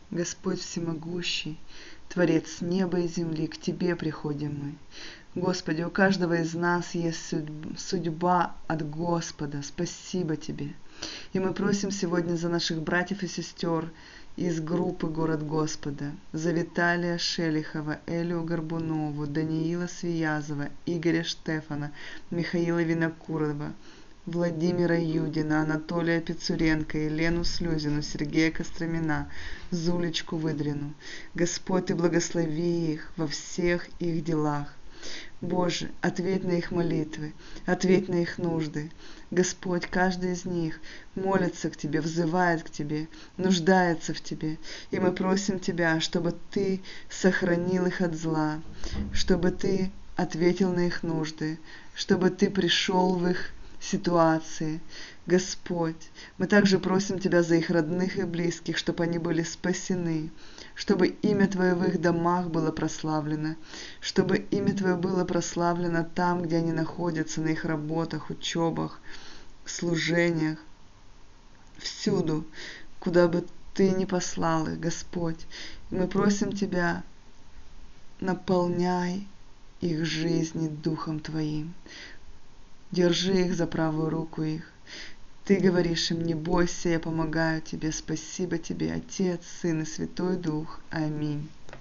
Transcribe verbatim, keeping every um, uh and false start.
Господь всемогущий, Творец неба и земли, к Тебе приходим мы. Господи, у каждого из нас есть судьба от Господа. Спасибо Тебе. И мы просим сегодня за наших братьев и сестер из группы «Город Господа», за Виталия Шелихова, Элю Горбунову, Даниила Свиязова, Игоря Штефана, Михаила Винокурова, Владимира Юдина, Анатолия Пицуренко, Елену Слюзину, Сергея Костромина, Зулечку Выдрину. Господь, Ты благослови их во всех их делах. Боже, ответь на их молитвы, ответь на их нужды. Господь, каждый из них молится к Тебе, взывает к Тебе, нуждается в Тебе. И мы просим Тебя, чтобы Ты сохранил их от зла, чтобы Ты ответил на их нужды, чтобы Ты пришел в их ситуации. Господь, мы также просим Тебя за их родных и близких, чтобы они были спасены, чтобы имя Твое в их домах было прославлено, чтобы имя Твое было прославлено там, где они находятся, на их работах, учебах, служениях, всюду, куда бы Ты ни послал их, Господь. Мы просим Тебя, наполняй их жизни Духом Твоим. Держи их за правую руку их. Ты говоришь им: не бойся, я помогаю тебе. Спасибо тебе, Отец, Сын и Святой Дух. Аминь.